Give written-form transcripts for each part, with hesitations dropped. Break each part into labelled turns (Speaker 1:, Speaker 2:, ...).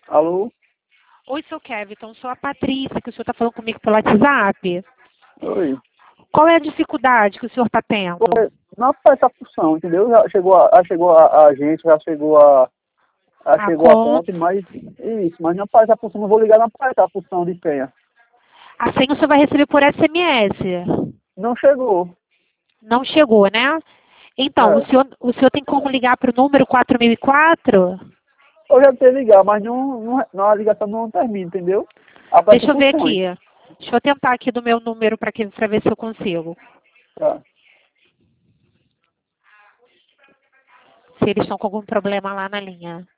Speaker 1: Alô?
Speaker 2: Oi, seu Kevin, sou a Patrícia, que o senhor está falando comigo pelo WhatsApp.
Speaker 1: Oi.
Speaker 2: Qual é a dificuldade que o senhor está tendo?
Speaker 1: Não faz essa função, entendeu? Já chegou a gente, já
Speaker 2: A
Speaker 1: chegou a
Speaker 2: conta.
Speaker 1: conta, mas não faz a função, não vou ligar, não faz a função de senha.
Speaker 2: A senha o senhor vai receber por SMS.
Speaker 1: Não chegou.
Speaker 2: Não chegou, né? Então,
Speaker 1: É.
Speaker 2: o senhor tem como ligar para o número 4004?
Speaker 1: Eu já tentei ligar, mas a ligação não termina, entendeu? Aparece
Speaker 2: Deixa eu ver
Speaker 1: funções.
Speaker 2: aqui. Deixa eu tentar aqui do meu número para ver se eu consigo.
Speaker 1: Tá.
Speaker 2: Se eles estão com algum problema lá na linha.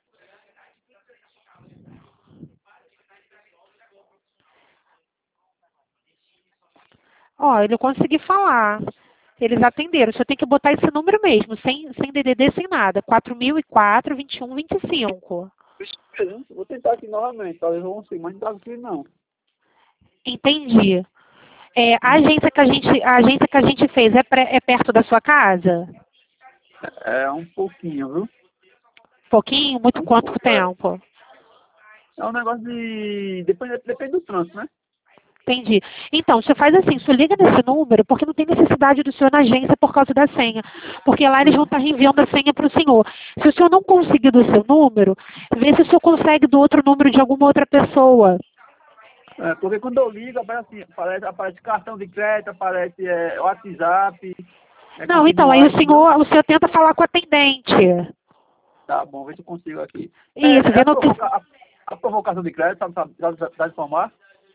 Speaker 2: Ó, eu não consegui falar. Eles atenderam. O senhor tem que botar esse número mesmo, sem DDD, sem nada. 4004 2125.
Speaker 1: Vou tentar aqui novamente, talvez eu consiga, mas não tá aqui não.
Speaker 2: Entendi. A agência que a gente fez é perto da sua casa?
Speaker 1: É um pouquinho, viu?
Speaker 2: Pouquinho?
Speaker 1: É
Speaker 2: Muito
Speaker 1: um
Speaker 2: quanto
Speaker 1: pouco, é.
Speaker 2: tempo?
Speaker 1: É um negócio de. Depende do trânsito, né?
Speaker 2: Entendi. Então, o senhor faz assim, o senhor liga nesse número, porque não tem necessidade do senhor na agência por causa da senha. Porque lá eles vão estar reenviando a senha para o senhor. Se o senhor não conseguir do seu número, vê se o senhor consegue do outro número de alguma outra pessoa.
Speaker 1: É, porque quando eu ligo, aparece assim, aparece cartão de crédito, aparece WhatsApp,
Speaker 2: Não, então, aí
Speaker 1: continuar, entendeu?
Speaker 2: o senhor tenta falar com o atendente.
Speaker 1: Tá bom, vê se eu consigo aqui.
Speaker 2: Isso, vê no
Speaker 1: Aprovou cartão de crédito, sabe informar?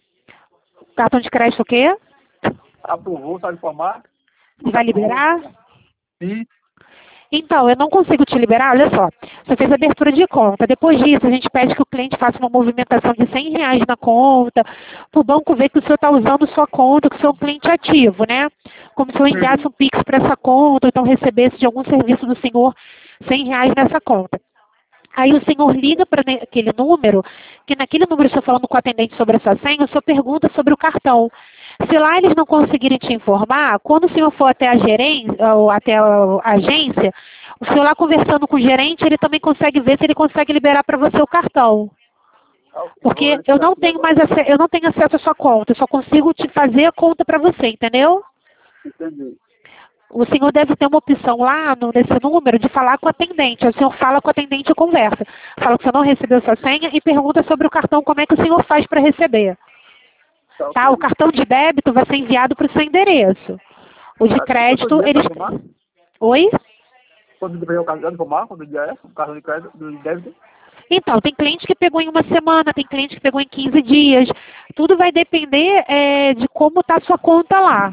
Speaker 2: cartão de crédito o quê?
Speaker 1: Aprovou, sabe informar?
Speaker 2: Vai
Speaker 1: Conta pronta.
Speaker 2: liberar?
Speaker 1: Sim.
Speaker 2: Então, eu não consigo te liberar, olha só. Você fez abertura de conta. Depois disso, a gente pede que o cliente faça uma movimentação de R$ 100 na conta, para o banco ver que o senhor está usando sua conta, que o senhor é um cliente ativo, né? Como se eu enviasse um Pix para essa conta, ou então recebesse de algum serviço do senhor R$ 100 nessa conta. Aí o senhor liga para aquele número, que naquele número o senhor falando com o atendente sobre essa senha, o senhor pergunta sobre o cartão. Se lá eles não conseguirem te informar, quando o senhor for até a gerência, ou até a agência, o senhor lá conversando com o gerente, ele também consegue ver se ele consegue liberar para você o cartão.
Speaker 1: Ah, ok, eu vou
Speaker 2: Porque eu
Speaker 1: verificar
Speaker 2: não
Speaker 1: aqui
Speaker 2: tenho
Speaker 1: agora.
Speaker 2: eu não tenho acesso à sua conta, eu só consigo te fazer a conta para você, entendeu?
Speaker 1: Entendi.
Speaker 2: O senhor deve ter uma opção lá nesse número de falar com o atendente. O senhor fala com o atendente e conversa. Fala que o senhor não recebeu sua senha e pergunta sobre o cartão, como é que o senhor faz para receber.
Speaker 1: Tá
Speaker 2: Tá? O
Speaker 1: ok.
Speaker 2: cartão de débito vai ser enviado para o seu endereço. O de
Speaker 1: Tá, quanto
Speaker 2: crédito,
Speaker 1: dia para
Speaker 2: eles...
Speaker 1: informar?
Speaker 2: Oi?
Speaker 1: Quando dia o cartão de informar? Quando dia é? O cartão de crédito, do débito?
Speaker 2: Então, tem cliente que pegou em uma semana, tem cliente que pegou em 15 dias. Tudo vai depender de como está a sua conta lá.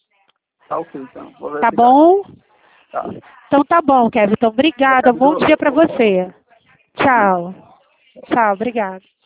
Speaker 1: Tá ok, então. Vou
Speaker 2: Tá
Speaker 1: verificar aqui.
Speaker 2: bom?
Speaker 1: Tá.
Speaker 2: Então tá bom, Kevin. Então, obrigada. Bom dia para você.
Speaker 1: Sim.
Speaker 2: Tchau. Tchau, obrigada.